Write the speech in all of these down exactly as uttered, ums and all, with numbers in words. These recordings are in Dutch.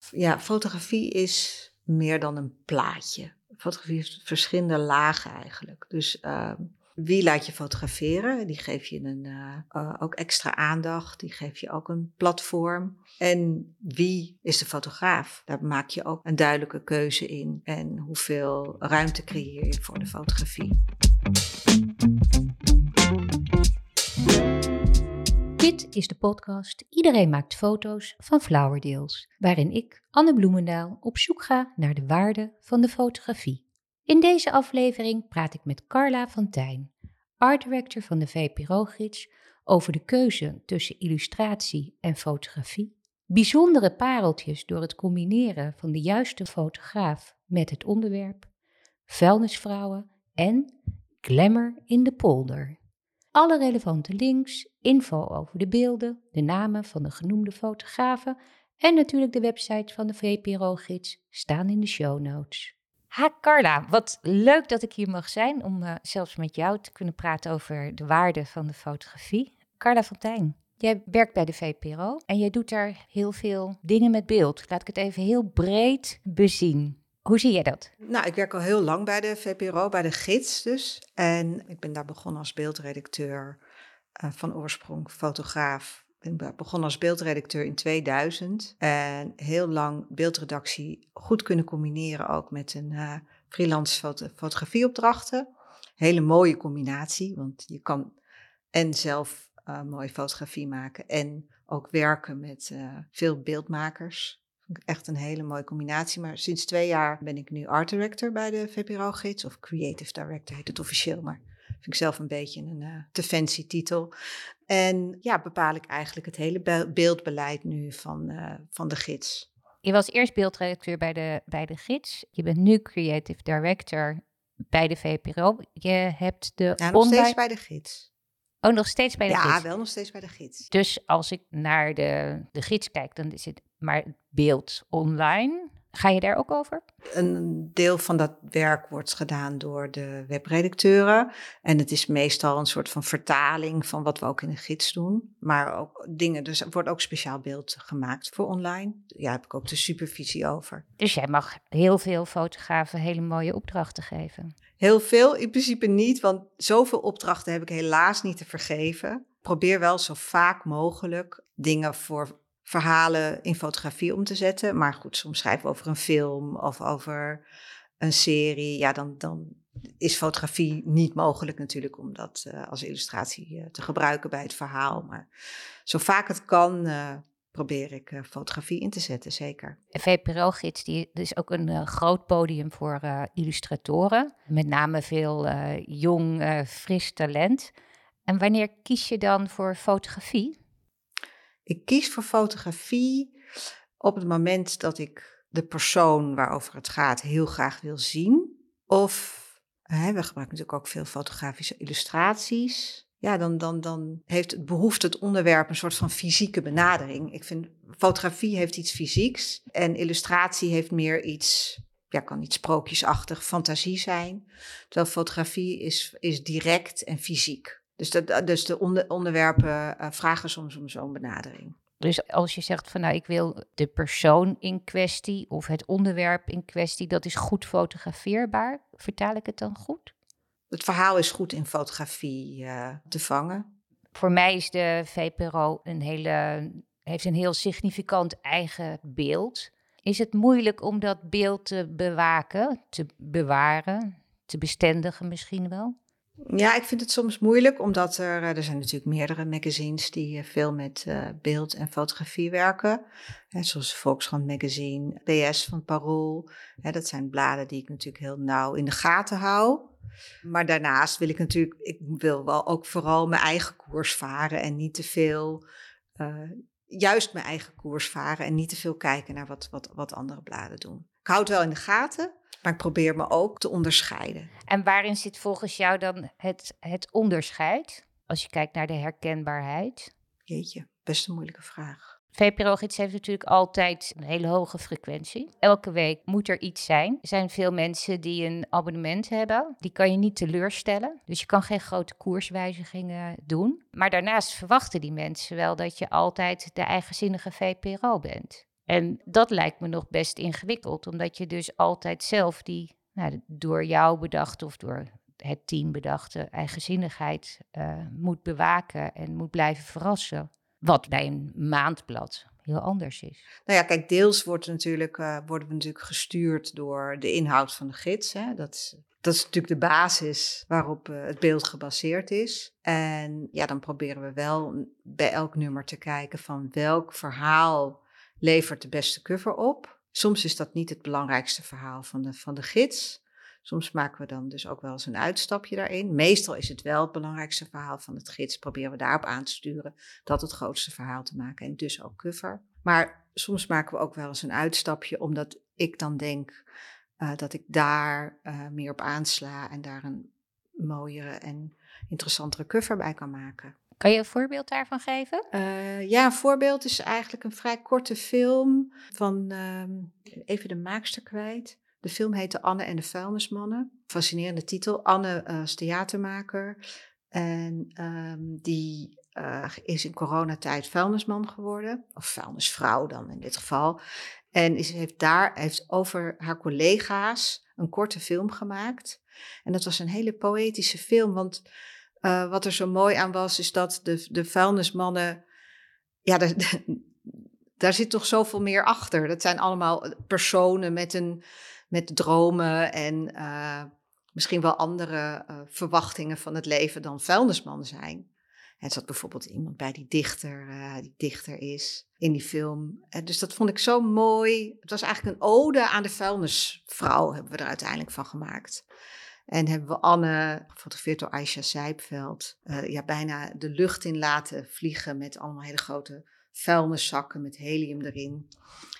Ja, fotografie is meer dan een plaatje. Fotografie heeft verschillende lagen eigenlijk. Dus uh, wie laat je fotograferen? Die geef je een, uh, uh, ook extra aandacht. Die geef je ook een platform. En wie is de fotograaf? Daar maak je ook een duidelijke keuze in. En hoeveel ruimte creëer je voor de fotografie? Dit is de podcast Iedereen maakt foto's van Flowerdeals, waarin ik, Anne Bloemendaal, op zoek ga naar de waarde van de fotografie. In deze aflevering praat ik met Carla van Tijn, art director van de V P R O-gids, over de keuze tussen illustratie en fotografie, bijzondere pareltjes door het combineren van de juiste fotograaf met het onderwerp, vuilnisvrouwen en glamour in de polder. Alle relevante links, info over de beelden, de namen van de genoemde fotografen en natuurlijk de website van de V P R O-gids staan in de show notes. Ha Carla, wat leuk dat ik hier mag zijn om uh, zelfs met jou te kunnen praten over de waarde van de fotografie. Carla van Tijn, jij werkt bij de V P R O en jij doet daar heel veel dingen met beeld. Laat ik het even heel breed bezien. Hoe zie jij dat? Nou, ik werk al heel lang bij de V P R O, bij de gids dus. En ik ben daar begonnen als beeldredacteur, uh, van oorsprong fotograaf. Ik ben begonnen als beeldredacteur in tweeduizend. En heel lang beeldredactie goed kunnen combineren ook met een uh, freelance foto- fotografieopdrachten. Hele mooie combinatie, want je kan en zelf uh, mooie fotografie maken en ook werken met uh, veel beeldmakers. Echt een hele mooie combinatie. Maar sinds twee jaar ben ik nu art director bij de V P R O-gids. Of creative director heet het officieel. Maar vind ik zelf een beetje een uh, te fancy titel. En ja, bepaal ik eigenlijk het hele be- beeldbeleid nu van, uh, van de gids. Je was eerst beeldredacteur bij de, bij de gids. Je bent nu creative director bij de V P R O. Je hebt de Ja, nog online... steeds bij de gids. Oh, nog steeds bij de ja, gids? Ja, wel nog steeds bij de gids. Dus als ik naar de, de gids kijk, dan is het maar beeld online. Ga je daar ook over? Een deel van dat werk wordt gedaan door de webredacteuren. En het is meestal een soort van vertaling van wat we ook in de gids doen. Maar ook dingen, dus er wordt ook speciaal beeld gemaakt voor online. Ja, heb ik ook de supervisie over. Dus jij mag heel veel fotografen hele mooie opdrachten geven? Heel veel, in principe niet, want zoveel opdrachten heb ik helaas niet te vergeven. Ik probeer wel zo vaak mogelijk dingen voor verhalen in fotografie om te zetten. Maar goed, soms schrijven we over een film of over een serie. Ja, dan, dan is fotografie niet mogelijk natuurlijk om dat uh, als illustratie uh, te gebruiken bij het verhaal. Maar zo vaak het kan, uh, probeer ik uh, fotografie in te zetten, zeker. De V P R O-gids die is ook een uh, groot podium voor uh, illustratoren. Met name veel uh, jong, uh, fris talent. En wanneer kies je dan voor fotografie? Ik kies voor fotografie op het moment dat ik de persoon waarover het gaat heel graag wil zien. Of, hè, we gebruiken natuurlijk ook veel fotografische illustraties. Ja, dan, dan, dan heeft het, behoeft het onderwerp een soort van fysieke benadering. Ik vind, fotografie heeft iets fysieks en illustratie heeft meer iets, ja, kan iets sprookjesachtig, fantasie zijn. Terwijl fotografie is, is direct en fysiek. Dus, dat, dus de onder, onderwerpen uh, vragen soms om zo'n benadering. Dus als je zegt van nou, ik wil de persoon in kwestie of het onderwerp in kwestie, dat is goed fotografeerbaar. Vertaal ik het dan goed? Het verhaal is goed in fotografie uh, te vangen. Voor mij is de V P R O een hele, heeft een heel significant eigen beeld. Is het moeilijk om dat beeld te bewaken, te bewaren, te bestendigen misschien wel? Ja, ik vind het soms moeilijk, omdat er, er zijn natuurlijk meerdere magazines die veel met uh, beeld en fotografie werken. Hè, zoals Volkskrant Magazine, P S van Parool. Hè, dat zijn bladen die ik natuurlijk heel nauw in de gaten hou. Maar daarnaast wil ik natuurlijk, ik wil wel ook vooral mijn eigen koers varen en niet te veel, uh, juist mijn eigen koers varen en niet te veel kijken naar wat, wat, wat andere bladen doen. Ik hou het wel in de gaten. Maar ik probeer me ook te onderscheiden. En waarin zit volgens jou dan het, het onderscheid? Als je kijkt naar de herkenbaarheid. Jeetje, best een moeilijke vraag. V P R O-gids heeft natuurlijk altijd een hele hoge frequentie. Elke week moet er iets zijn. Er zijn veel mensen die een abonnement hebben. Die kan je niet teleurstellen. Dus je kan geen grote koerswijzigingen doen. Maar daarnaast verwachten die mensen wel dat je altijd de eigenzinnige V P R O bent. En dat lijkt me nog best ingewikkeld, omdat je dus altijd zelf die nou, door jou bedachte of door het team bedachte eigenzinnigheid uh, moet bewaken en moet blijven verrassen. Wat bij een maandblad heel anders is. Nou ja, kijk, deels wordt natuurlijk, uh, worden we natuurlijk gestuurd door de inhoud van de gids. Hè? Dat is, dat is natuurlijk de basis waarop uh, het beeld gebaseerd is. En ja, dan proberen we wel bij elk nummer te kijken van welk verhaal levert de beste cover op. Soms is dat niet het belangrijkste verhaal van de, van de gids. Soms maken we dan dus ook wel eens een uitstapje daarin. Meestal is het wel het belangrijkste verhaal van het gids. Proberen we daarop aan te sturen dat het grootste verhaal te maken en dus ook cover. Maar soms maken we ook wel eens een uitstapje omdat ik dan denk uh, dat ik daar uh, meer op aansla en daar een mooiere en interessantere cover bij kan maken. Kan je een voorbeeld daarvan geven? Uh, ja, een voorbeeld is eigenlijk een vrij korte film van, uh, even de maakster kwijt. De film heette Anne en de vuilnismannen. Fascinerende titel. Anne uh, is theatermaker en um, die uh, is in coronatijd vuilnisman geworden. Of vuilnisvrouw dan in dit geval. En is, heeft daar heeft over haar collega's een korte film gemaakt. En dat was een hele poëtische film, want uh, wat er zo mooi aan was, is dat de, de vuilnismannen, ja, de, de, daar zit toch zoveel meer achter. Dat zijn allemaal personen met, een, met dromen en uh, misschien wel andere uh, verwachtingen van het leven dan vuilnisman zijn. Er zat bijvoorbeeld iemand bij die dichter, uh, die dichter is in die film. En dus dat vond ik zo mooi. Het was eigenlijk een ode aan de vuilnisvrouw, hebben we er uiteindelijk van gemaakt. En hebben we Anne, gefotografeerd door Aisha Zijpveld, uh, ja, bijna de lucht in laten vliegen met allemaal hele grote vuilniszakken met helium erin.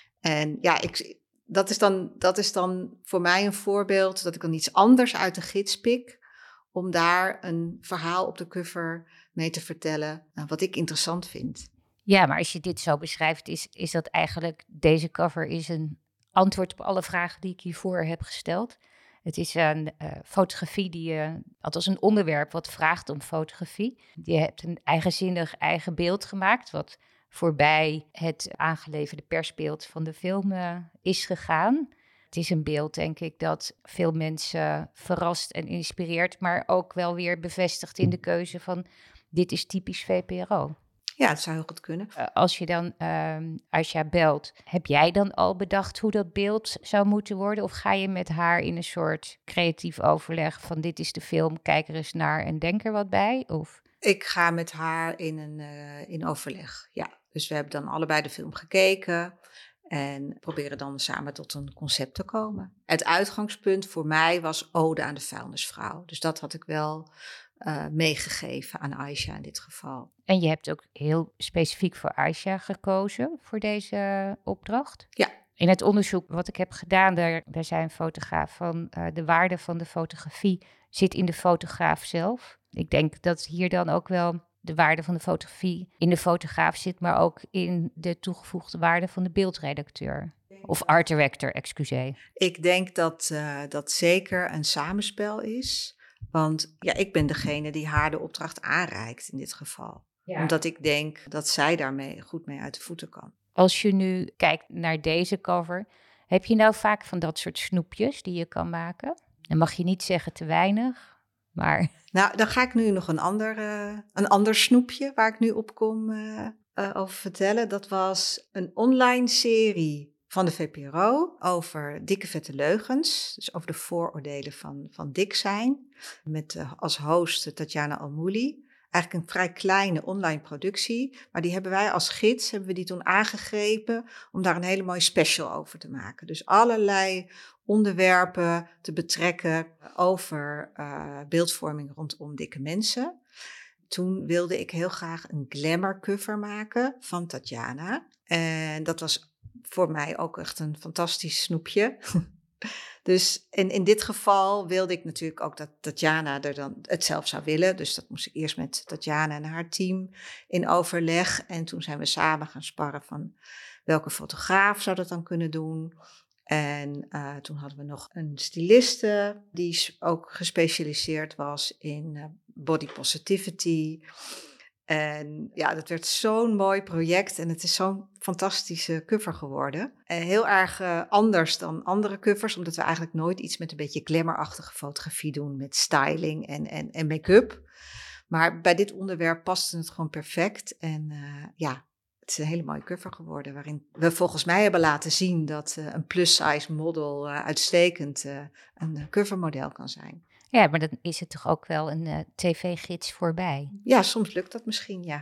En ja, ik, dat, is dan, dat is dan voor mij een voorbeeld dat ik dan iets anders uit de gids pik, om daar een verhaal op de cover mee te vertellen, uh, wat ik interessant vind. Ja, maar als je dit zo beschrijft, is, is dat eigenlijk, deze cover is een antwoord op alle vragen die ik hiervoor heb gesteld. Het is een uh, fotografie die je, althans een onderwerp wat vraagt om fotografie. Je hebt een eigenzinnig eigen beeld gemaakt, wat voorbij het aangeleverde persbeeld van de film uh, is gegaan. Het is een beeld, denk ik, dat veel mensen verrast en inspireert, maar ook wel weer bevestigt in de keuze van dit is typisch V P R O. Ja, het zou heel goed kunnen. Uh, als je dan uh, Aisha belt, heb jij dan al bedacht hoe dat beeld zou moeten worden? Of ga je met haar in een soort creatief overleg van dit is de film, kijk er eens naar en denk er wat bij? Of? Ik ga met haar in, een, uh, in overleg, ja. Dus we hebben dan allebei de film gekeken en proberen dan samen tot een concept te komen. Het uitgangspunt voor mij was ode aan de vuilnisvrouw. Dus dat had ik wel uh, meegegeven aan Aisha in dit geval. En je hebt ook heel specifiek voor Aisha gekozen voor deze opdracht? Ja. In het onderzoek wat ik heb gedaan, daar, daar zei een fotograaf van uh, de waarde van de fotografie zit in de fotograaf zelf. Ik denk dat hier dan ook wel de waarde van de fotografie in de fotograaf zit, maar ook in de toegevoegde waarde van de beeldredacteur. Of art director, excuseer. Ik denk dat uh, dat zeker een samenspel is. Want ja, ik ben degene die haar de opdracht aanreikt in dit geval. Ja. Omdat ik denk dat zij daarmee goed mee uit de voeten kan. Als je nu kijkt naar deze cover, heb je nou vaak van dat soort snoepjes die je kan maken? Dan mag je niet zeggen te weinig, maar... Nou, dan ga ik nu nog een ander, uh, een ander snoepje waar ik nu op kom uh, uh, over vertellen. Dat was een online serie van de V P R O over dikke vette leugens. Dus over de vooroordelen van, van dik zijn. Met uh, als host Tatjana Almouli. Eigenlijk een vrij kleine online productie. Maar die hebben wij als gids, hebben we die toen aangegrepen om daar een hele mooie special over te maken. Dus allerlei onderwerpen te betrekken over uh, beeldvorming rondom dikke mensen. Toen wilde ik heel graag een glamour cover maken van Tatjana. En dat was voor mij ook echt een fantastisch snoepje. Dus in, in dit geval wilde ik natuurlijk ook dat Tatjana er dan het zelf zou willen. Dus dat moest ik eerst met Tatjana en haar team in overleg. En toen zijn we samen gaan sparren van welke fotograaf zou dat dan kunnen doen. En uh, toen hadden we nog een styliste die ook gespecialiseerd was in uh, body positivity. En ja, dat werd zo'n mooi project en het is zo'n fantastische cover geworden. En heel erg uh, anders dan andere covers, omdat we eigenlijk nooit iets met een beetje glamourachtige fotografie doen, met styling en, en, en make-up. Maar bij dit onderwerp paste het gewoon perfect. En uh, ja, het is een hele mooie cover geworden, waarin we volgens mij hebben laten zien dat uh, een plus-size model uh, uitstekend uh, een covermodel kan zijn. Ja, maar dan is het toch ook wel een uh, tv-gids voorbij? Ja, soms lukt dat misschien, ja.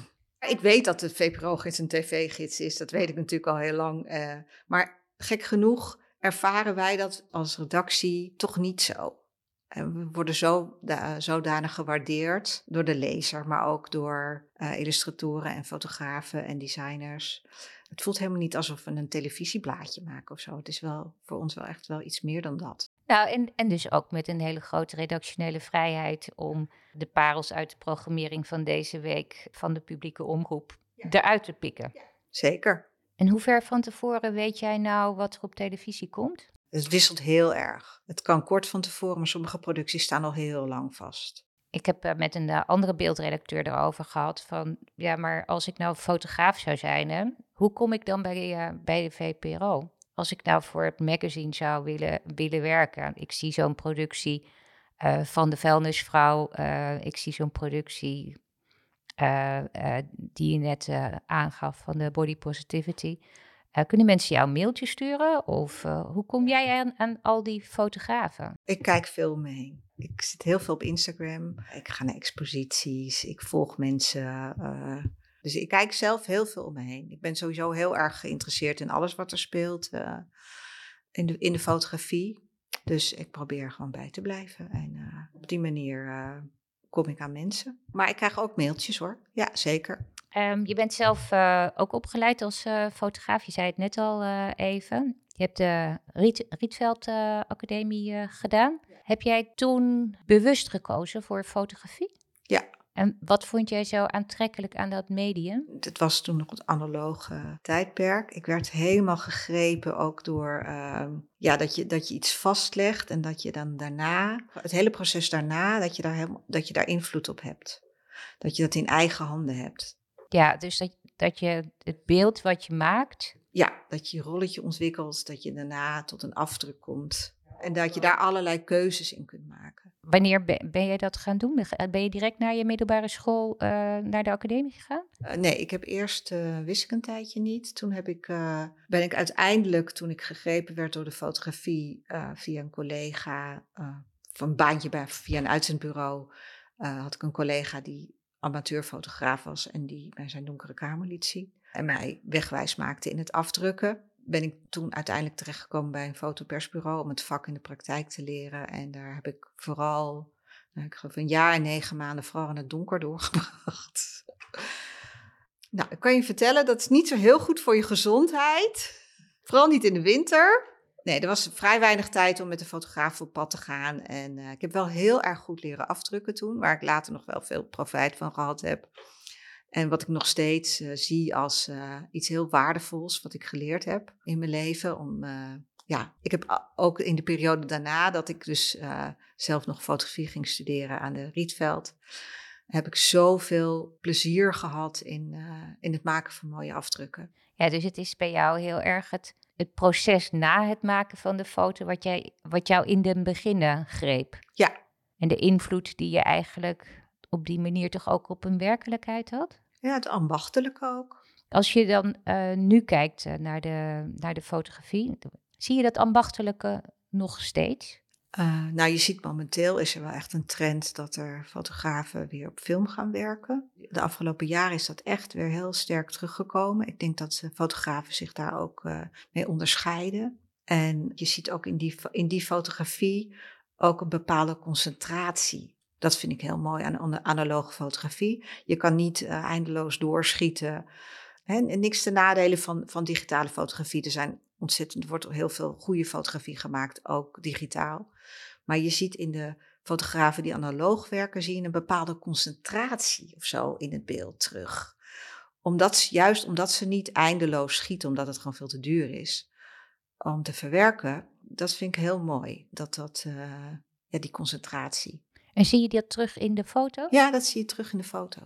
Ik weet dat de V P R O-gids een tv-gids is, dat weet ik natuurlijk al heel lang. Uh, maar gek genoeg ervaren wij dat als redactie toch niet zo. Uh, we worden zo, da, zodanig gewaardeerd door de lezer, maar ook door uh, illustratoren en fotografen en designers. Het voelt helemaal niet alsof we een televisieblaadje maken of zo. Het is wel voor ons wel echt wel iets meer dan dat. Nou, en, en dus ook met een hele grote redactionele vrijheid om de parels uit de programmering van deze week van de publieke omroep ja. eruit te pikken. Ja. Zeker. En hoe ver van tevoren weet jij nou wat er op televisie komt? Het wisselt heel erg. Het kan kort van tevoren, maar sommige producties staan al heel lang vast. Ik heb uh, met een uh, andere beeldredacteur erover gehad van, ja, maar als ik nou fotograaf zou zijn, hè, hoe kom ik dan bij, uh, bij de V P R O? Als ik nou voor het magazine zou willen, willen werken. Ik zie zo'n productie uh, van de vuilnisvrouw. Uh, ik zie zo'n productie uh, uh, die je net uh, aangaf van de body positivity. Uh, kunnen mensen jou een mailtje sturen? Of uh, hoe kom jij aan, aan al die fotografen? Ik kijk veel om me heen. Ik zit heel veel op Instagram. Ik ga naar exposities. Ik volg mensen. Uh, dus ik kijk zelf heel veel om me heen. Ik ben sowieso heel erg geïnteresseerd in alles wat er speelt uh, in, de, in de fotografie. Dus ik probeer gewoon bij te blijven. En uh, op die manier uh, kom ik aan mensen. Maar ik krijg ook mailtjes hoor. Ja, zeker. Um, je bent zelf uh, ook opgeleid als uh, fotograaf. Je zei het net al uh, even. Je hebt de Riet, Rietveld uh, Academie uh, gedaan. Ja. Heb jij toen bewust gekozen voor fotografie? Ja. En wat vond jij zo aantrekkelijk aan dat medium? Het was toen nog het analoge tijdperk. Ik werd helemaal gegrepen ook door uh, ja, dat, je, dat je iets vastlegt en dat je dan daarna, het hele proces daarna, dat je daar, helemaal, dat je daar invloed op hebt. Dat je dat in eigen handen hebt. Ja, dus dat, dat je het beeld wat je maakt... Ja, dat je je rolletje ontwikkelt, dat je daarna tot een afdruk komt. En dat je daar allerlei keuzes in kunt maken. Wanneer ben, ben je dat gaan doen? Ben je direct naar je middelbare school uh, naar de academie gegaan? Uh, nee, ik heb eerst, uh, wist ik een tijdje niet. Toen heb ik, uh, ben ik uiteindelijk, toen ik gegrepen werd door de fotografie, uh, via een collega, uh, van een baantje bij, via een uitzendbureau, uh, had ik een collega die amateurfotograaf was en die mij zijn donkere kamer liet zien. En mij wegwijs maakte in het afdrukken. Ben ik toen uiteindelijk terechtgekomen bij een fotopersbureau om het vak in de praktijk te leren. En daar heb ik vooral, nou, ik geloof een jaar en negen maanden vooral in het donker doorgebracht. Nou, ik kan je vertellen, dat is niet zo heel goed voor je gezondheid. Vooral niet in de winter. Nee, er was vrij weinig tijd om met de fotograaf op pad te gaan. En uh, ik heb wel heel erg goed leren afdrukken toen, waar ik later nog wel veel profijt van gehad heb. En wat ik nog steeds uh, zie als uh, iets heel waardevols wat ik geleerd heb in mijn leven. Om, uh, ja, ik heb ook in de periode daarna dat ik dus uh, zelf nog fotografie ging studeren aan de Rietveld, heb ik zoveel plezier gehad in, uh, in het maken van mooie afdrukken. Ja, dus het is bij jou heel erg het, het proces na het maken van de foto wat, jij, wat jou in de beginnen greep. Ja. En de invloed die je eigenlijk op die manier toch ook op een werkelijkheid had? Ja, het ambachtelijke ook. Als je dan uh, nu kijkt uh, naar, de, naar de fotografie, zie je dat ambachtelijke nog steeds? Uh, nou, je ziet momenteel is er wel echt een trend dat er fotografen weer op film gaan werken. De afgelopen jaren is dat echt weer heel sterk teruggekomen. Ik denk dat fotografen zich daar ook uh, mee onderscheiden. En je ziet ook in die, in die fotografie ook een bepaalde concentratie. Dat vind ik heel mooi aan de analoge fotografie. Je kan niet uh, eindeloos doorschieten. Hè, en niks ten nadele van, van digitale fotografie. Er zijn ontzettend, er wordt heel veel goede fotografie gemaakt, ook digitaal. Maar je ziet in de fotografen die analoog werken, zie je een bepaalde concentratie of zo in het beeld terug. Omdat, juist omdat ze niet eindeloos schieten, omdat het gewoon veel te duur is om te verwerken. Dat vind ik heel mooi, dat dat, uh, ja, die concentratie. En zie je dat terug in de foto? Ja, dat zie je terug in de foto's.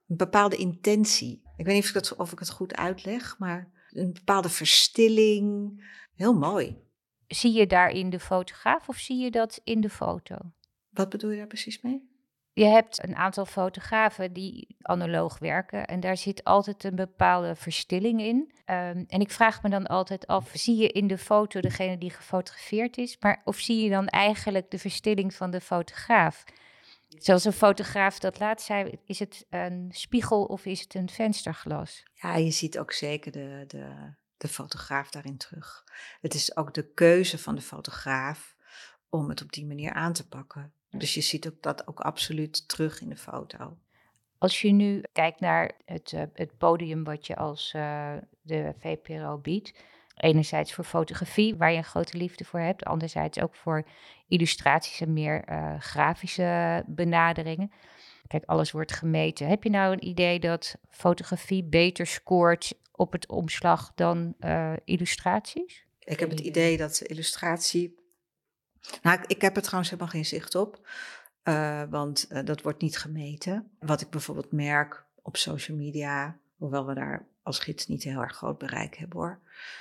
een bepaalde intentie. Ik weet niet of ik, het, of ik het goed uitleg, maar een bepaalde verstilling. Heel mooi. Zie je daarin de fotograaf of zie je dat in de foto? Wat bedoel je daar precies mee? Je hebt een aantal fotografen die analoog werken en daar zit altijd een bepaalde verstilling in. Um, en ik vraag me dan altijd af, zie je in de foto degene die gefotografeerd is, maar of zie je dan eigenlijk de verstilling van de fotograaf? Zoals een fotograaf dat laat zei, is het een spiegel of is het een vensterglas? Ja, je ziet ook zeker de, de, de fotograaf daarin terug. Het is ook de keuze van de fotograaf om het op die manier aan te pakken. Dus je ziet ook dat ook absoluut terug in de foto. Als je nu kijkt naar het, uh, het podium wat je als uh, de V P R O biedt, enerzijds voor fotografie, waar je een grote liefde voor hebt, anderzijds ook voor illustraties en meer uh, grafische benaderingen. Kijk, alles wordt gemeten. Heb je nou een idee dat fotografie beter scoort op het omslag dan uh, illustraties? Ik heb het idee dat illustratie... Nou, ik, ik heb er trouwens helemaal geen zicht op, uh, want uh, dat wordt niet gemeten. Wat ik bijvoorbeeld merk op social media, hoewel we daar als gids niet heel erg groot bereik hebben hoor,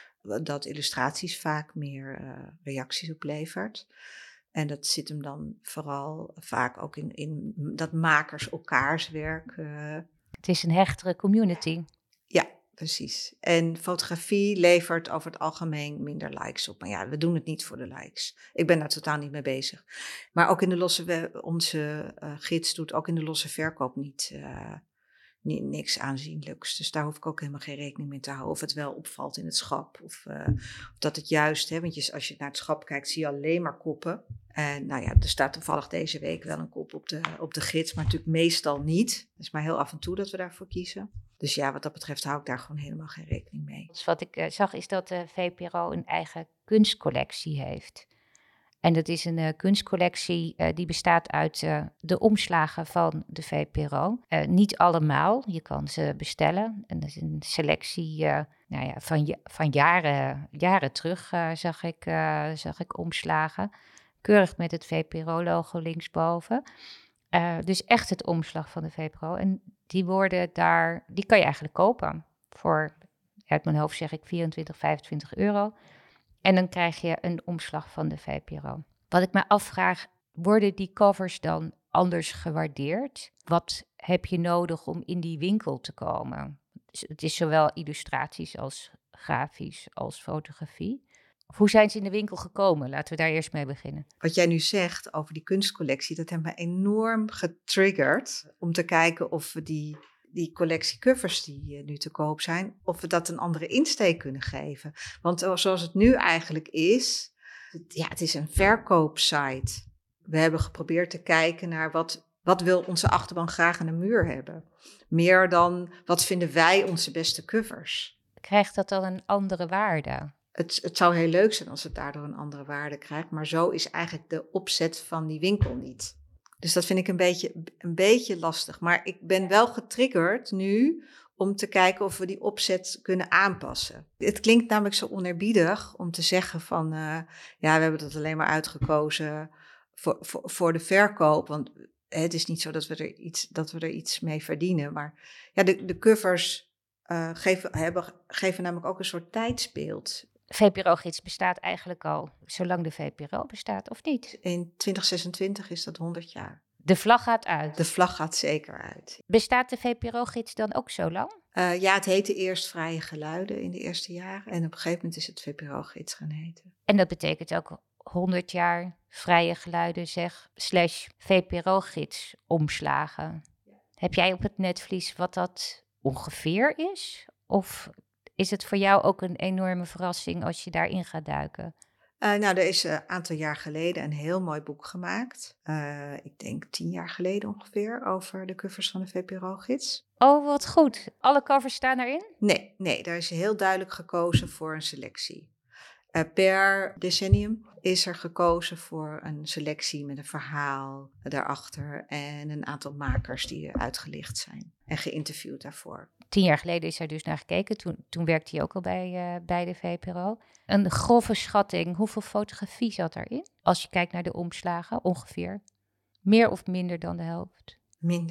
dat illustraties vaak meer uh, reacties oplevert. En dat zit hem dan vooral vaak ook in, in dat makers elkaars werk. Uh... Het is een hechtere community. Ja, precies. En fotografie levert over het algemeen minder likes op. Maar ja, we doen het niet voor de likes. Ik ben daar totaal niet mee bezig. Maar ook in de losse, onze uh, gids doet ook in de losse verkoop niet, uh, niet niks aanzienlijks. Dus daar hoef ik ook helemaal geen rekening mee te houden. Of het wel opvalt in het schap. Of, uh, of dat het juist, hè, want je, als je naar het schap kijkt, zie je alleen maar koppen. En nou ja, er staat toevallig deze week wel een kop op de, op de gids, maar natuurlijk meestal niet. Het is maar heel af en toe dat we daarvoor kiezen. Dus ja, wat dat betreft hou ik daar gewoon helemaal geen rekening mee. Dus wat ik uh, zag is dat de V P R O een eigen kunstcollectie heeft. En dat is een uh, kunstcollectie uh, die bestaat uit uh, de omslagen van de V P R O. Uh, niet allemaal, je kan ze bestellen. En dat is een selectie uh, nou ja, van, van jaren, jaren terug uh, zag, ik, uh, zag ik omslagen. Keurig met het V P R O-logo linksboven. Uh, dus echt het omslag van de V P R O. En die worden daar, die kan je eigenlijk kopen voor, uit mijn hoofd zeg ik, vierentwintig, vijfentwintig euro. En dan krijg je een omslag van de V P R O. Wat ik me afvraag, worden die covers dan anders gewaardeerd? Wat heb je nodig om in die winkel te komen? Het is zowel illustraties als grafisch als fotografie. Of hoe zijn ze in de winkel gekomen? Laten we daar eerst mee beginnen. Wat jij nu zegt over die kunstcollectie, dat heeft me enorm getriggerd om te kijken of we die, die collectie covers die nu te koop zijn, of we dat een andere insteek kunnen geven. Want zoals het nu eigenlijk is, ja, het is een verkoopsite. We hebben geprobeerd te kijken naar wat, wat wil onze achterban graag aan de muur hebben. Meer dan wat vinden wij onze beste covers. Krijgt dat dan een andere waarde? Het, het zou heel leuk zijn als het daardoor een andere waarde krijgt, maar zo is eigenlijk de opzet van die winkel niet. Dus dat vind ik een beetje, een beetje lastig. Maar ik ben wel getriggerd nu om te kijken of we die opzet kunnen aanpassen. Het klinkt namelijk zo oneerbiedig om te zeggen van, uh, ja, we hebben dat alleen maar uitgekozen voor, voor, voor de verkoop. Want het is niet zo dat we er iets, dat we er iets mee verdienen. Maar ja, de, de covers uh, geven, hebben, geven namelijk ook een soort tijdsbeeld. V P R O-gids bestaat eigenlijk al zolang de V P R O bestaat, of niet? In twintig zesentwintig is dat honderd jaar. De vlag gaat uit? De vlag gaat zeker uit. Bestaat de V P R O-gids dan ook zo lang? Uh, ja, het heette eerst Vrije Geluiden in de eerste jaren. En op een gegeven moment is het V P R O-gids gaan heten. En dat betekent ook honderd jaar Vrije Geluiden, zeg, slash V P R O-gids omslagen. Ja. Heb jij op het netvlies wat dat ongeveer is? Of is het voor jou ook een enorme verrassing als je daarin gaat duiken? Uh, nou, er is een aantal jaar geleden een heel mooi boek gemaakt. Uh, ik denk tien jaar geleden ongeveer, over de covers van de V P R O-gids. Oh, wat goed. Alle covers staan erin? Nee, nee, daar is heel duidelijk gekozen voor een selectie. Uh, per decennium is er gekozen voor een selectie met een verhaal daarachter en een aantal makers die uitgelicht zijn en geïnterviewd daarvoor. Tien jaar geleden is er dus naar gekeken. Toen, toen werkte hij ook al bij, uh, bij de V P R O. Een grove schatting, hoeveel fotografie zat erin? Als je kijkt naar de omslagen, ongeveer. Meer of minder dan de helft? Minder.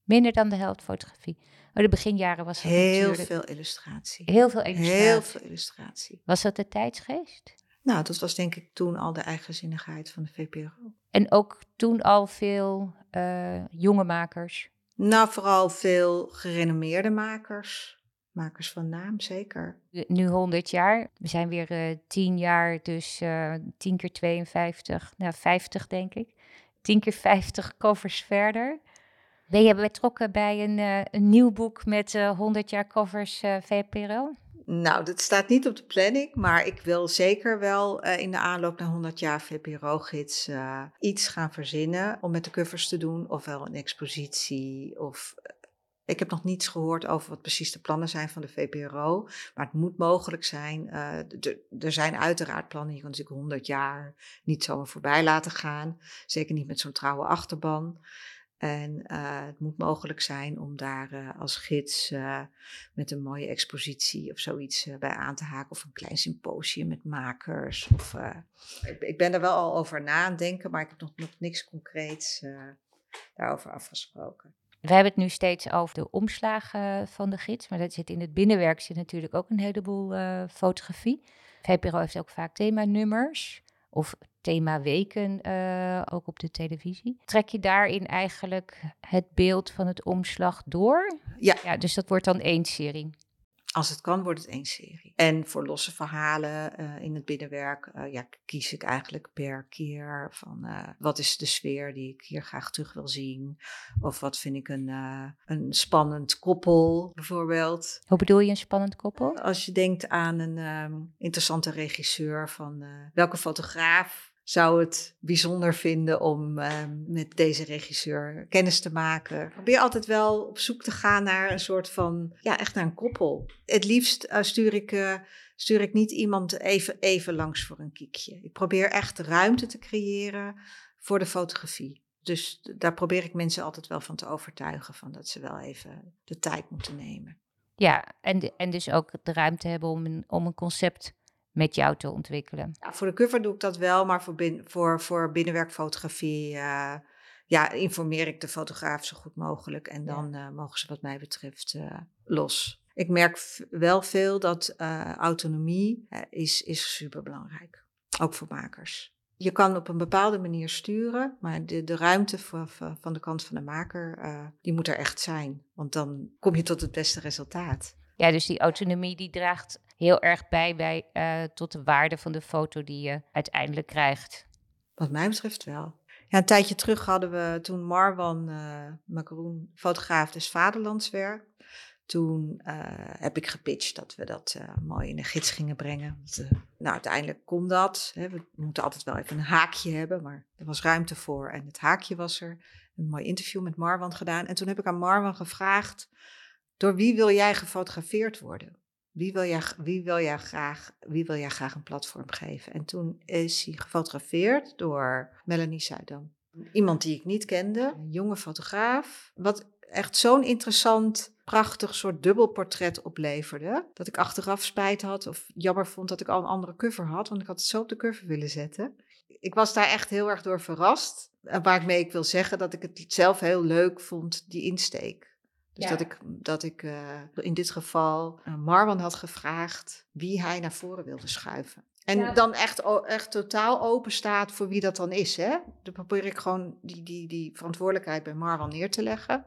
Minder dan de helft fotografie. Oh, de beginjaren was dat Heel natuurlijk. veel illustratie. Heel veel illustratie. Heel veel illustratie. Was dat de tijdsgeest? Nou, dat was denk ik toen al de eigenzinnigheid van de V P R O. En ook toen al veel uh, jonge makers? Nou, vooral veel gerenommeerde makers. Makers van naam, zeker. Nu honderd jaar. We zijn weer uh, tien jaar, dus uh, tien keer tweeënvijftig. Nou, vijftig denk ik. tien keer vijftig covers verder. Ben je betrokken bij een, uh, een nieuw boek met uh, honderd jaar covers uh, V P R O? Nou, dat staat niet op de planning, maar ik wil zeker wel uh, in de aanloop naar honderd jaar V P R O-gids uh, iets gaan verzinnen om met de covers te doen. Ofwel een expositie of... Uh, ik heb nog niets gehoord over wat precies de plannen zijn van de V P R O, maar het moet mogelijk zijn. Uh, d- er zijn uiteraard plannen, je kan natuurlijk honderd jaar niet zomaar voorbij laten gaan. Zeker niet met zo'n trouwe achterban. En uh, het moet mogelijk zijn om daar uh, als gids uh, met een mooie expositie of zoiets uh, bij aan te haken. Of een klein symposium met makers. Of, uh, ik, ik ben er wel al over na aan het denken, maar ik heb nog, nog niks concreets uh, daarover afgesproken. We hebben het nu steeds over de omslagen van de gids, maar dat zit in het binnenwerk zit natuurlijk ook een heleboel uh, fotografie. V P R O heeft ook vaak themanummers of themaweken uh, ook op de televisie. Trek je daarin eigenlijk het beeld van het omslag door? Ja. Ja, dus dat wordt dan één serie. Als het kan, wordt het één serie. En voor losse verhalen uh, in het binnenwerk uh, ja, kies ik eigenlijk per keer van uh, wat is de sfeer die ik hier graag terug wil zien. Of wat vind ik een, uh, een spannend koppel bijvoorbeeld. Hoe bedoel je een spannend koppel? Als je denkt aan een um, interessante regisseur van uh, welke fotograaf zou het bijzonder vinden om uh, met deze regisseur kennis te maken. Probeer altijd wel op zoek te gaan naar een soort van, ja, echt naar een koppel. Het liefst uh, stuur, ik, uh, stuur ik niet iemand even, even langs voor een kiekje. Ik probeer echt ruimte te creëren voor de fotografie. Dus daar probeer ik mensen altijd wel van te overtuigen, van dat ze wel even de tijd moeten nemen. Ja, en, de, en dus ook de ruimte hebben om een, om een concept met jou te ontwikkelen. Ja, voor de cover doe ik dat wel, maar voor, bin, voor, voor binnenwerkfotografie uh, ja, informeer ik de fotograaf zo goed mogelijk. En dan ja. uh, mogen ze wat mij betreft uh, los. Ik merk v- wel veel dat uh, autonomie uh, is, is superbelangrijk. Ook voor makers. Je kan op een bepaalde manier sturen, maar de, de ruimte voor, voor, van de kant van de maker, uh, die moet er echt zijn. Want dan kom je tot het beste resultaat. Ja, dus die autonomie die draagt heel erg bij, bij uh, tot de waarde van de foto die je uiteindelijk krijgt. Wat mij betreft wel. Ja, een tijdje terug hadden we toen Marwan uh, Makroen, fotograaf des Vaderlands werd. Toen uh, heb ik gepitcht dat we dat uh, mooi in de gids gingen brengen. Want, uh, nou, uiteindelijk kon dat. Hè. We moeten altijd wel even een haakje hebben, maar er was ruimte voor. En het haakje was er. Een mooi interview met Marwan gedaan. En toen heb ik aan Marwan gevraagd, door wie wil jij gefotografeerd worden? Wie wil jij, wie wil jij, graag, wie wil jij graag een platform geven? En toen is hij gefotografeerd door Melanie Zuidam. Iemand die ik niet kende, een jonge fotograaf. Wat echt zo'n interessant, prachtig soort dubbelportret opleverde. Dat ik achteraf spijt had of jammer vond dat ik al een andere cover had. Want ik had het zo op de cover willen zetten. Ik was daar echt heel erg door verrast. Waarmee ik wil zeggen dat ik het zelf heel leuk vond, die insteek. Dus ja. dat ik, dat ik uh, in dit geval uh, Marwan had gevraagd wie hij naar voren wilde schuiven. En ja. dan echt, echt totaal open staat voor wie dat dan is. Hè? Dan probeer ik gewoon die, die, die verantwoordelijkheid bij Marwan neer te leggen.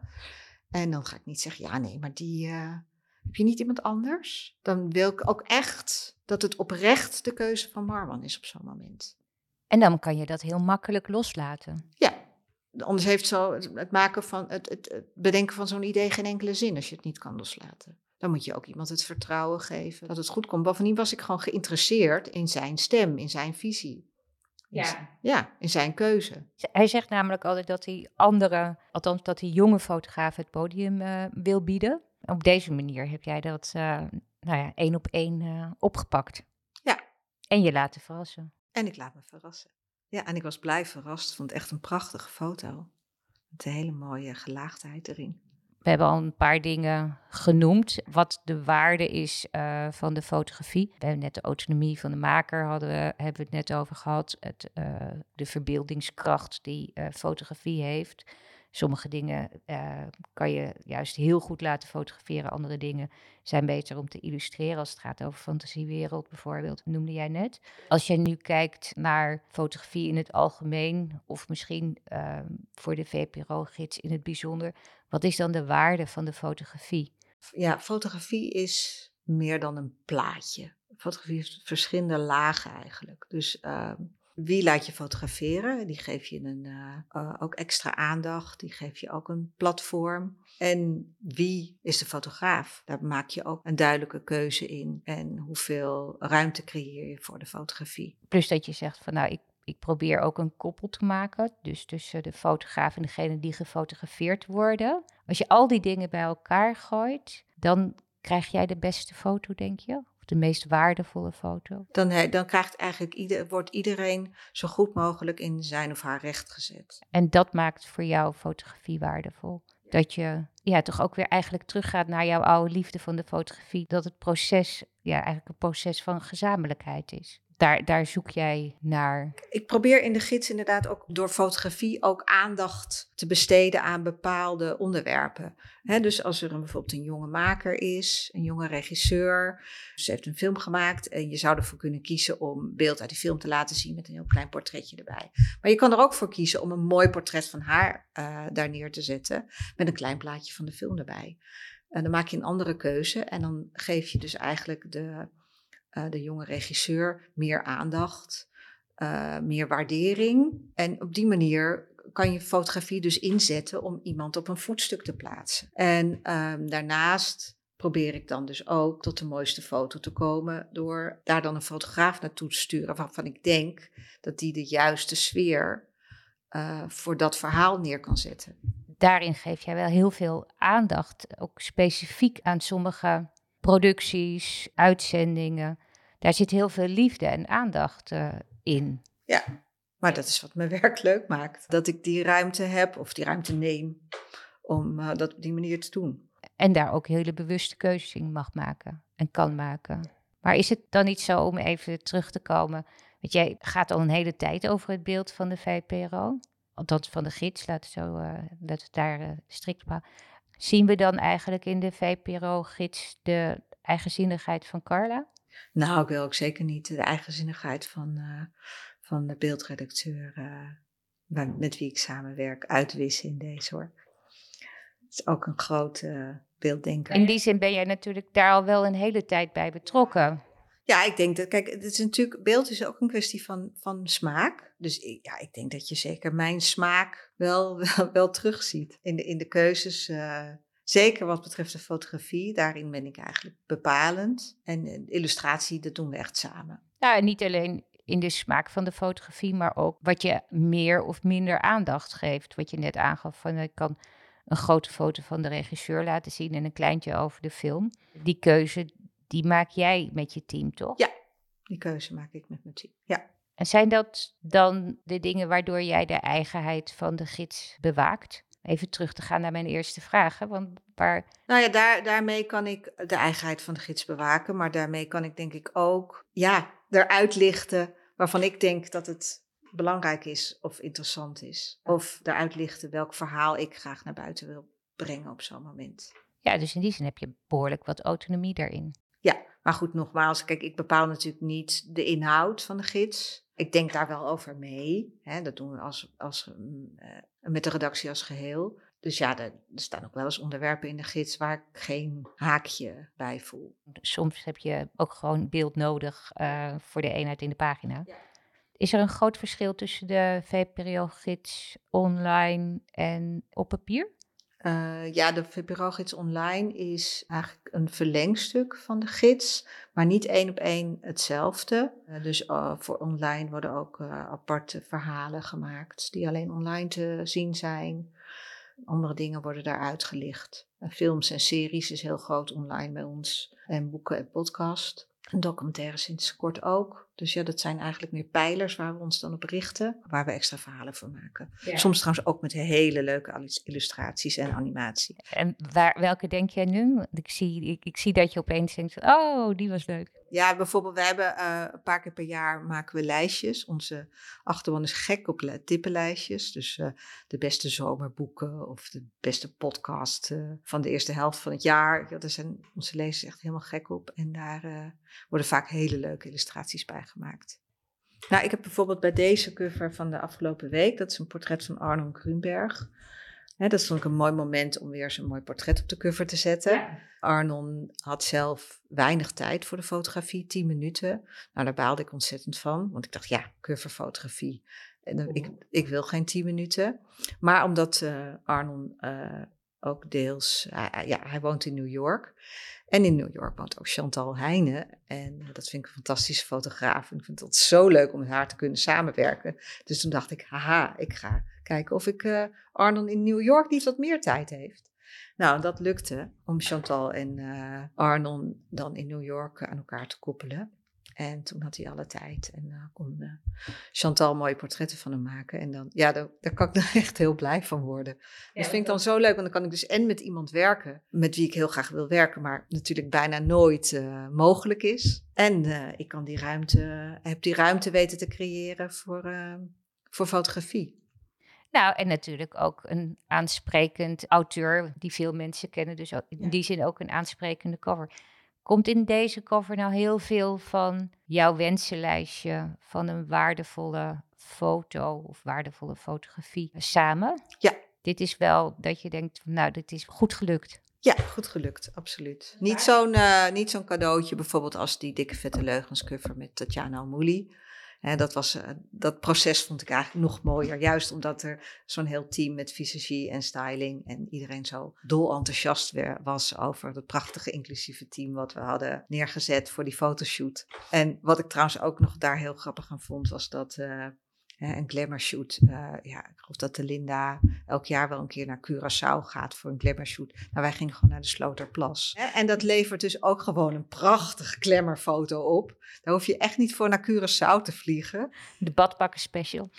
En dan ga ik niet zeggen, ja nee, maar die, uh, heb je niet iemand anders? Dan wil ik ook echt dat het oprecht de keuze van Marwan is op zo'n moment. En dan kan je dat heel makkelijk loslaten. Ja. Anders heeft zo het, maken van, het, het, het bedenken van zo'n idee geen enkele zin als je het niet kan loslaten. Dan moet je ook iemand het vertrouwen geven dat het goed komt. Bovendien was ik gewoon geïnteresseerd in zijn stem, in zijn visie. In ja. Z- ja, in zijn keuze. Hij zegt namelijk altijd dat hij andere, althans dat hij jonge fotografen het podium uh, wil bieden. Op deze manier heb jij dat uh, nou ja, één op één uh, opgepakt. Ja. En je laten verrassen. En ik laat me verrassen. Ja, en ik was blij verrast. Vond het echt een prachtige foto. Met een hele mooie gelaagdheid erin. We hebben al een paar dingen genoemd. Wat de waarde is uh, van de fotografie. We hebben net de autonomie van de maker, hadden we, hebben we het net over gehad. Het, uh, de verbeeldingskracht die uh, fotografie heeft. Sommige dingen uh, kan je juist heel goed laten fotograferen. Andere dingen zijn beter om te illustreren. Als het gaat over fantasiewereld bijvoorbeeld, noemde jij net. Als jij nu kijkt naar fotografie in het algemeen, of misschien uh, voor de V P R O-gids in het bijzonder, wat is dan de waarde van de fotografie? Ja, fotografie is meer dan een plaatje. Fotografie heeft verschillende lagen eigenlijk. Dus uh, wie laat je fotograferen? Die geef je een, uh, uh, ook extra aandacht. Die geef je ook een platform. En wie is de fotograaf? Daar maak je ook een duidelijke keuze in. En hoeveel ruimte creëer je voor de fotografie? Plus dat je zegt van nou, ik Ik probeer ook een koppel te maken, dus tussen de fotograaf en degene die gefotografeerd worden. Als je al die dingen bij elkaar gooit, dan krijg jij de beste foto, denk je? Of de meest waardevolle foto? Dan, dan krijgt eigenlijk ieder, wordt iedereen zo goed mogelijk in zijn of haar recht gezet. En dat maakt voor jou fotografie waardevol? Dat je ja, toch ook weer eigenlijk teruggaat naar jouw oude liefde van de fotografie. Dat het proces ja, eigenlijk een proces van gezamenlijkheid is. Daar, daar zoek jij naar. Ik probeer in de gids inderdaad ook door fotografie ook aandacht te besteden aan bepaalde onderwerpen. He, dus als er een, bijvoorbeeld een jonge maker is, een jonge regisseur. Ze heeft een film gemaakt en je zou ervoor kunnen kiezen om beeld uit die film te laten zien met een heel klein portretje erbij. Maar je kan er ook voor kiezen om een mooi portret van haar uh, daar neer te zetten met een klein plaatje van de film erbij. En dan maak je een andere keuze en dan geef je dus eigenlijk de... Uh, de jonge regisseur meer aandacht, uh, meer waardering. En op die manier kan je fotografie dus inzetten om iemand op een voetstuk te plaatsen. En um, daarnaast probeer ik dan dus ook tot de mooiste foto te komen door daar dan een fotograaf naartoe te sturen waarvan ik denk dat die de juiste sfeer uh, voor dat verhaal neer kan zetten. Daarin geef jij wel heel veel aandacht, ook specifiek aan sommige producties, uitzendingen. Daar zit heel veel liefde en aandacht uh, in. Ja, maar dat is wat mijn werk leuk maakt. Dat ik die ruimte heb of die ruimte neem om uh, dat op die manier te doen. En daar ook hele bewuste keuzes in mag maken en kan maken. Maar is het dan niet zo, om even terug te komen, want jij gaat al een hele tijd over het beeld van de V P R O. Althans van de gids, laten we, zo, uh, laten we het daar uh, strikt op houden. Zien we dan eigenlijk in de V P R O-gids de eigenzinnigheid van Carla? Nou, ik wil ook zeker niet de eigenzinnigheid van, uh, van de beeldredacteur uh, met wie ik samenwerk uitwissen in deze hoor. Het is ook een grote uh, beelddenker. In die zin ben jij natuurlijk daar al wel een hele tijd bij betrokken. Ja, ik denk dat, kijk, het is natuurlijk, beeld is ook een kwestie van, van smaak. Dus ik, ja, ik denk dat je zeker mijn smaak wel, wel, wel terugziet in de, in de keuzes. Uh, zeker wat betreft de fotografie, daarin ben ik eigenlijk bepalend. En de illustratie, dat doen we echt samen. Ja, en niet alleen in de smaak van de fotografie, maar ook wat je meer of minder aandacht geeft. Wat je net aangaf, van ik kan een grote foto van de regisseur laten zien en een kleintje over de film. Die keuze, die maak jij met je team, toch? Ja, die keuze maak ik met mijn team, ja. En zijn dat dan de dingen waardoor jij de eigenheid van de gids bewaakt? Even terug te gaan naar mijn eerste vraag. Hè? Want waar... Nou ja, daar, daarmee kan ik de eigenheid van de gids bewaken. Maar daarmee kan ik denk ik ook ja, eruit lichten waarvan ik denk dat het belangrijk is of interessant is. Of eruit lichten welk verhaal ik graag naar buiten wil brengen op zo'n moment. Ja, dus in die zin heb je behoorlijk wat autonomie daarin. Ja, maar goed, nogmaals, kijk, ik bepaal natuurlijk niet de inhoud van de gids. Ik denk daar wel over mee. Hè, dat doen we als, als, uh, met de redactie als geheel. Dus ja, er, er staan ook wel eens onderwerpen in de gids waar ik geen haakje bij voel. Soms heb je ook gewoon beeld nodig uh, voor de eenheid in de pagina. Ja. Is er een groot verschil tussen de V P R O-gids online en op papier? Uh, ja, de V P R O-gids online is eigenlijk een verlengstuk van de gids, maar niet één op één hetzelfde. Uh, dus uh, voor online worden ook uh, aparte verhalen gemaakt die alleen online te zien zijn. Andere dingen worden daar uitgelicht. Uh, films en series is heel groot online bij ons. En boeken en podcast. En documentaires sinds kort ook. Dus ja, dat zijn eigenlijk meer pijlers waar we ons dan op richten, waar we extra verhalen voor maken. Ja. Soms trouwens ook met hele leuke illustraties en animatie. En waar, welke denk jij nu? Want Ik zie, ik, ik zie dat je opeens denkt, van, oh, die was leuk. Ja, bijvoorbeeld, we hebben uh, een paar keer per jaar maken we lijstjes. Onze achterban is gek op tippenlijstjes. Dus uh, de beste zomerboeken of de beste podcast uh, van de eerste helft van het jaar. Ja, daar zijn onze lezers echt helemaal gek op. En daar uh, worden vaak hele leuke illustraties bij gemaakt. Nou, ik heb bijvoorbeeld bij deze cover van de afgelopen week, dat is een portret van Arnon Grunberg. He, dat vond ik een mooi moment om weer zo'n mooi portret op de cover te zetten. Ja. Arnon had zelf weinig tijd voor de fotografie, tien minuten. Nou, daar baalde ik ontzettend van, want ik dacht, ja, coverfotografie. En dan, ik, ik wil geen tien minuten. Maar omdat uh, Arnon uh, ook deels, uh, ja, hij woont in New York. En in New York woont ook Chantal Heijnen. En dat vind ik een fantastische fotograaf. En ik vind het zo leuk om met haar te kunnen samenwerken. Dus toen dacht ik, haha, ik ga kijken of ik uh, Arnon in New York niet wat meer tijd heeft. Nou, dat lukte om Chantal en uh, Arnon dan in New York aan elkaar te koppelen. En toen had hij alle tijd en uh, kon uh, Chantal mooie portretten van hem maken. En dan, ja, daar, daar kan ik dan echt heel blij van worden. Ja, dat vind ik dan zo leuk, want dan kan ik dus en met iemand werken met wie ik heel graag wil werken, maar natuurlijk bijna nooit uh, mogelijk is. En uh, ik kan die ruimte, heb die ruimte weten te creëren voor, uh, voor fotografie. Nou, en natuurlijk ook een aansprekend auteur die veel mensen kennen. Dus in ja. die zin ook een aansprekende cover. Komt in deze cover nou heel veel van jouw wensenlijstje van een waardevolle foto of waardevolle fotografie samen? Ja. Dit is wel dat je denkt, nou, dit is goed gelukt. Ja, goed gelukt, absoluut. Niet zo'n, uh, niet zo'n cadeautje bijvoorbeeld als die dikke vette leugens cover met Tatjana Almouli. He, dat, was, uh, dat proces vond ik eigenlijk nog mooier. Juist omdat er zo'n heel team met visagie en styling en iedereen zo dol enthousiast was over het prachtige inclusieve team wat we hadden neergezet voor die fotoshoot. En wat ik trouwens ook nog daar heel grappig aan vond, was dat uh, een glamour shoot. Uh, ja, ik geloof dat de Linda elk jaar wel een keer naar Curaçao gaat voor een glamour shoot. Nou, wij gingen gewoon naar de Sloterplas. En dat levert dus ook gewoon een prachtige glamourfoto op. Daar hoef je echt niet voor naar Curaçao te vliegen. De badpakken special.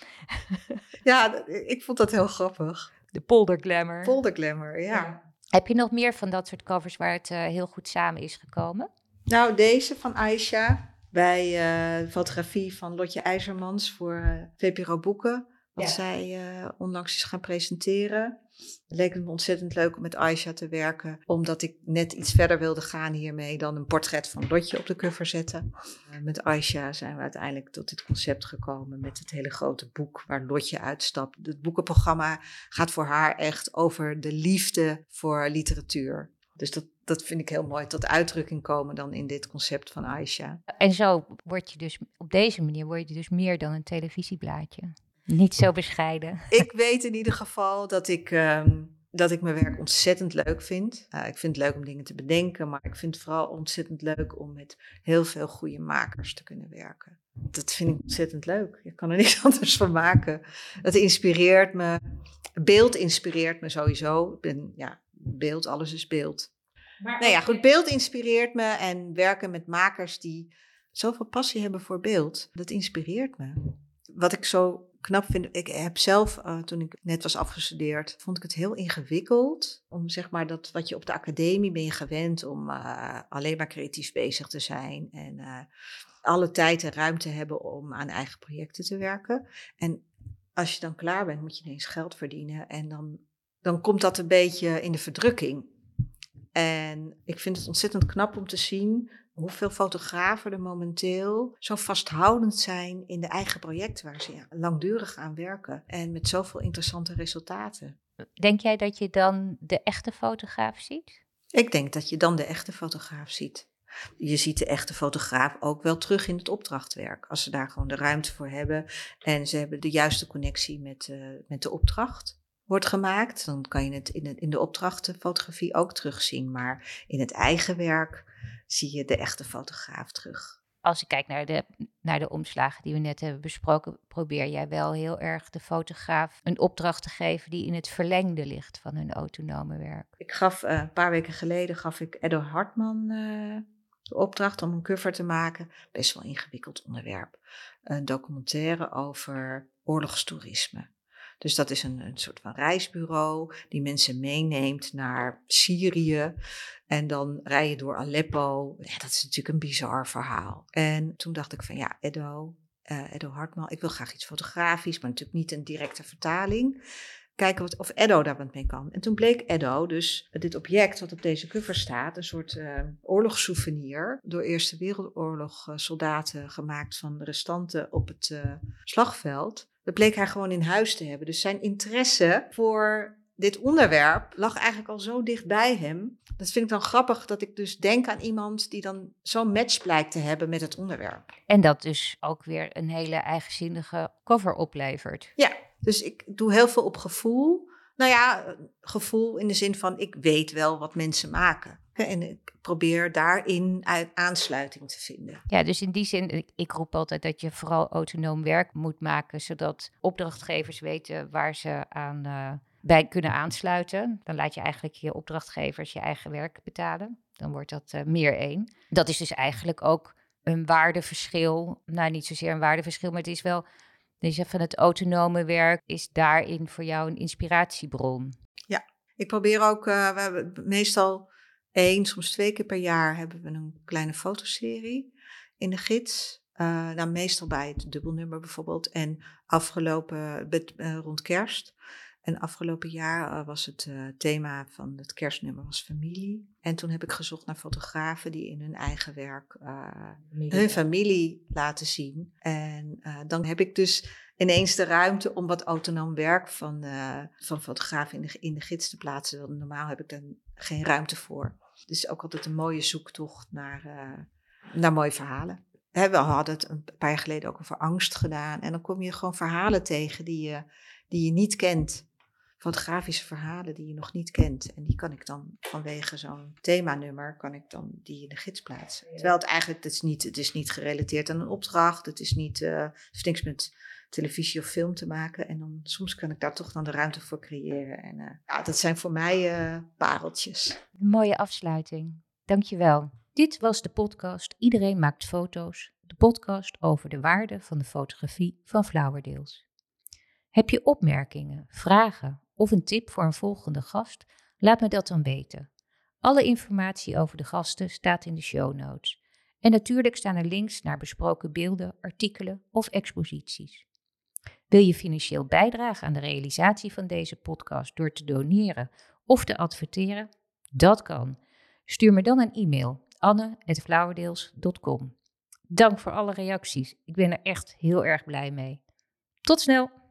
Ja, ik vond dat heel grappig. De polder glamour. Polder glamour, ja. ja. Heb je nog meer van dat soort covers waar het uh, heel goed samen is gekomen? Nou, deze van Aisha. Bij uh, fotografie van Lotje IJzermans voor uh, V P R O Boeken. Wat ja. zij uh, onlangs is gaan presenteren. Het leek me ontzettend leuk om met Aisha te werken. Omdat ik net iets verder wilde gaan hiermee dan een portret van Lotje op de cover zetten. Uh, met Aisha zijn we uiteindelijk tot dit concept gekomen. Met het hele grote boek waar Lotje uitstapt. Het boekenprogramma gaat voor haar echt over de liefde voor literatuur. Dus dat, dat vind ik heel mooi tot uitdrukking komen dan in dit concept van Aisha. En zo word je dus, op deze manier word je dus meer dan een televisieblaadje. Niet zo bescheiden. Ik weet in ieder geval dat ik, um, dat ik mijn werk ontzettend leuk vind. Uh, ik vind het leuk om dingen te bedenken, maar ik vind het vooral ontzettend leuk om met heel veel goede makers te kunnen werken. Dat vind ik ontzettend leuk. Je kan er niks anders van maken. Het inspireert me. Beeld inspireert me sowieso. Ik ben, ja, beeld, alles is beeld. Maar nou ja, goed, beeld inspireert me en werken met makers die zoveel passie hebben voor beeld, dat inspireert me. Wat ik zo knap vind, ik heb zelf, uh, toen ik net was afgestudeerd, vond ik het heel ingewikkeld om zeg maar dat wat je op de academie ben je gewend om uh, alleen maar creatief bezig te zijn en uh, alle tijd en ruimte hebben om aan eigen projecten te werken. En als je dan klaar bent, moet je ineens geld verdienen en dan, dan komt dat een beetje in de verdrukking. En ik vind het ontzettend knap om te zien hoeveel fotografen er momenteel zo vasthoudend zijn in de eigen projecten waar ze langdurig aan werken. En met zoveel interessante resultaten. Denk jij dat je dan de echte fotograaf ziet? Ik denk dat je dan de echte fotograaf ziet. Je ziet de echte fotograaf ook wel terug in het opdrachtwerk. Als ze daar gewoon de ruimte voor hebben en ze hebben de juiste connectie met, uh, met de opdracht. Wordt gemaakt, dan kan je het in de, in de opdrachtenfotografie ook terugzien. Maar in het eigen werk zie je de echte fotograaf terug. Als ik kijk naar de, naar de omslagen die we net hebben besproken, probeer jij wel heel erg de fotograaf een opdracht te geven die in het verlengde ligt van hun autonome werk. Ik gaf uh, een paar weken geleden gaf ik Edo Hartman uh, de opdracht om een cover te maken. Best wel ingewikkeld onderwerp. Een documentaire over oorlogstoerisme. Dus dat is een, een soort van reisbureau die mensen meeneemt naar Syrië. En dan rij je door Aleppo. Ja, dat is natuurlijk een bizar verhaal. En toen dacht ik van ja, Edo, uh, Edo Hartman, ik wil graag iets fotografisch, maar natuurlijk niet een directe vertaling. Kijken wat, of Edo daar wat mee kan. En toen bleek Edo dus dit object wat op deze cover staat, een soort uh, oorlogssouvenir, door Eerste Wereldoorlog uh, soldaten gemaakt van de restanten op het uh, slagveld. Dat bleek hij gewoon in huis te hebben. Dus zijn interesse voor dit onderwerp lag eigenlijk al zo dicht bij hem. Dat vind ik dan grappig, dat ik dus denk aan iemand die dan zo'n match blijkt te hebben met het onderwerp. En dat dus ook weer een hele eigenzinnige cover oplevert. Ja, dus ik doe heel veel op gevoel. Nou ja, gevoel in de zin van ik weet wel wat mensen maken. En ik probeer daarin aansluiting te vinden. Ja, dus in die zin, ik, ik roep altijd dat je vooral autonoom werk moet maken, zodat opdrachtgevers weten waar ze aan uh, bij kunnen aansluiten. Dan laat je eigenlijk je opdrachtgevers je eigen werk betalen. Dan wordt dat uh, meer één. Dat is dus eigenlijk ook een waardeverschil. Nou, niet zozeer een waardeverschil, maar het is wel... Dus van het autonome werk is daarin voor jou een inspiratiebron. Ja, ik probeer ook, uh, we hebben meestal één, soms twee keer per jaar hebben we een kleine fotoserie in de gids. Uh, nou, meestal bij het dubbelnummer bijvoorbeeld. En afgelopen, uh, rond kerst. En afgelopen jaar uh, was het uh, thema van het kerstnummer was familie. En toen heb ik gezocht naar fotografen die in hun eigen werk uh, familie, hun familie laten zien. En uh, dan heb ik dus ineens de ruimte om wat autonoom werk van, uh, van fotografen in de, in de gids te plaatsen. Want normaal heb ik daar geen ruimte voor. Dus ook altijd een mooie zoektocht naar, uh, naar mooie verhalen. He, we hadden het een paar jaar geleden ook over angst gedaan. En dan kom je gewoon verhalen tegen die je, die je niet kent. Fotografische verhalen die je nog niet kent. En die kan ik dan vanwege zo'n themanummer, kan ik dan die in de gids plaatsen. Ja. Terwijl het eigenlijk, het is, niet, het is niet gerelateerd aan een opdracht. Het is niet, uh, het heeft niks met televisie of film te maken. En dan soms kan ik daar toch dan de ruimte voor creëren. En uh, ja, dat zijn voor mij uh, pareltjes. Een mooie afsluiting. Dankjewel. Dit was de podcast Iedereen maakt foto's. De podcast over de waarde van de fotografie van Flowerdales. Heb je opmerkingen, vragen of een tip voor een volgende gast? Laat me dat dan weten. Alle informatie over de gasten staat in de show notes. En natuurlijk staan er links naar besproken beelden, artikelen of exposities. Wil je financieel bijdragen aan de realisatie van deze podcast door te doneren of te adverteren? Dat kan. Stuur me dan een e-mail anne at flowerdales dot com. Dank voor alle reacties. Ik ben er echt heel erg blij mee. Tot snel!